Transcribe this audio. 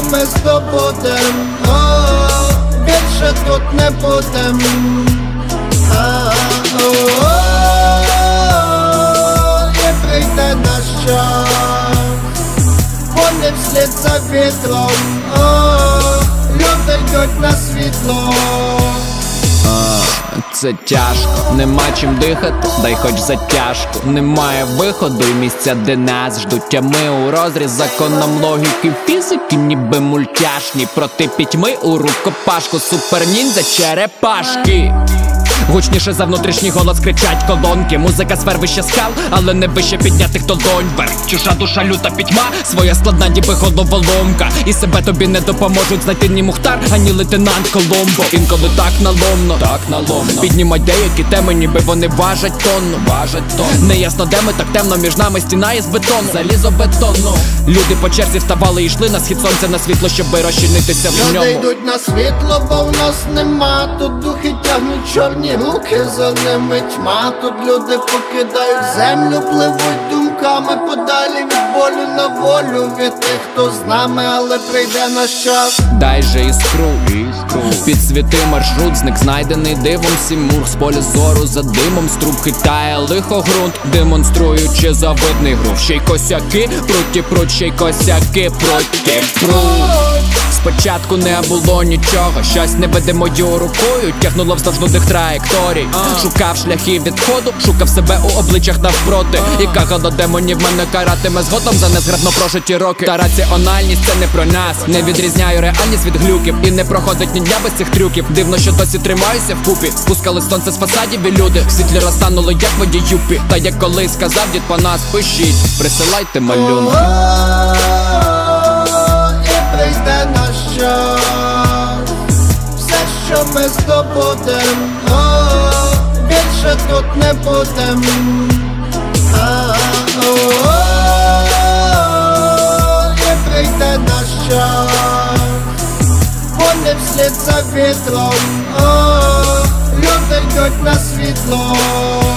ми здобудем, більше тут не будем. І прийде наш час, вони вслід за вітром, люди йдуть на світло. Це тяжко, нема чим дихати, дай хоч затяжку. Немає виходу і місця, де нас ждуть. А ми у розріз законом логіки, фізики, ніби мультяшні. Проти пітьми у рукопашку, суперніндзя черепашки. Гучніше за внутрішній голос кричать колонки. Музика сфер вище скал, але не вище піднятих долонь. Вверх чужа душа, люта пітьма, своя складна ніби головоломка. І себе тобі не допоможуть знайти ні Мухтар, ані лейтенант Коломбо. Інколи так наломно, піднімать деякі теми, ніби вони важать тонну. Неясно де ми, так темно, між нами стіна із бетону, залізобетонну. Люди по черзі вставали і йшли на схід сонця, на світло, щоби розчинитися в ньому. Люди йдуть на світло, бо в нас нема, тут духи тягнуть чорні руки, за ними тьма. Тут люди покидають землю, пливуть думками подалі від болю на волю. Від тих, хто з нами, але прийде наш час. Дай же іскру, підсвіти маршрут, зник знайдений дивом Сімур. З поля зору за димом з труб хитає лихо ґрунт, демонструючи завидний грув. Ще й косяки, пруть, ще й косяки, пруть. Спочатку не було нічого, щось невидимою рукою тягнуло вздовж нудних траєкторій. Шукав шляхи відходу, шукав себе у обличчях навпроти. Яка гала демонів мене каратиме згодом за незграбно прожиті роки. Та раціональність це не про нас, не відрізняю реальність від глюків. І не проходить ні дня без цих трюків. Дивно, що досі тримаюся вкупі. Пускали сонце з фасадів і люди в світлі розтанули, як воді юпі. Та як колись сказав дід по нас, пишіть, присилайте малюнки. І прийде наш час, все, що ми здобудем, більше тут не будем. І прийде наш час, вони вслід за вітром, люди йдуть на світло.